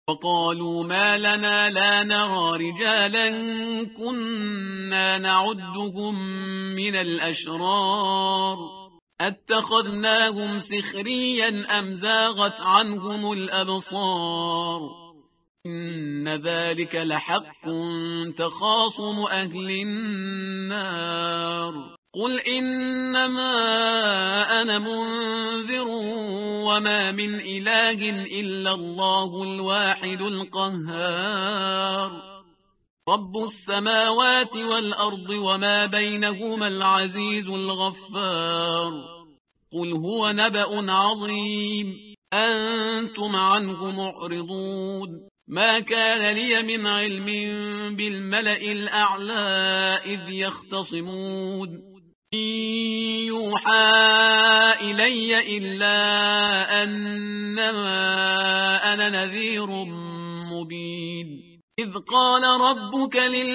وقالوا ما لنا لا نرى رجالا كنا نعدهم من الأشرار أتخذناهم سخريا أم زاغت عنهم الأبصار إن ذلك لحق تخاصم أهل النار قل إنما أنا منذر وما من إله إلا الله الواحد القهار رب السماوات والأرض وما بينهما العزيز الغفار قل هو نبأ عظيم أنتم عنه معرضون ما كان لي من علم بالملأ الأعلى إذ يختصمون إن يوحى إلي إلا أنما أنا نذير مبين إذ قال ربك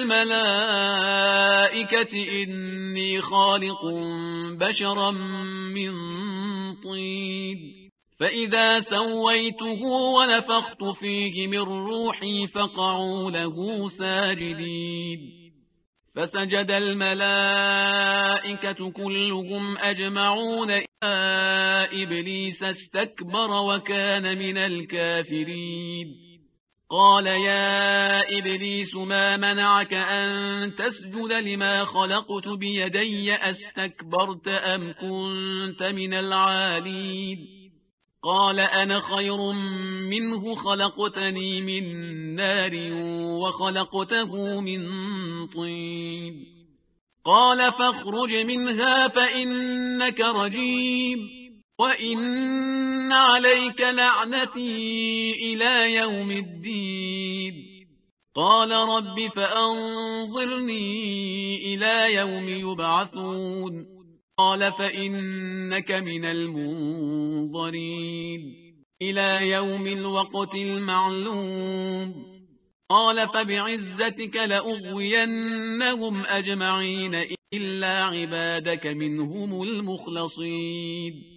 للملائكة إني خالق بشرا من طين فإذا سويته ونفخت فيه من روحي فقعوا له ساجدين فسجد الملائكة كلهم أجمعون إلا إبليس استكبر وكان من الكافرين قال يا إبليس ما منعك أن تسجد لما خلقت بيدي أستكبرت أم كنت من العالين قال أنا خير منه خلقتني من نار وخلقته من طين قال فاخرج منها فإنك رجيم وإن عليك لعنتي إلى يوم الدين قال رب فأنظرني إلى يوم يبعثون قال فإنك من المنظرين إلى يوم الوقت المعلوم قال فبعزتك لأغوينهم أجمعين إلا عبادك منهم المخلصين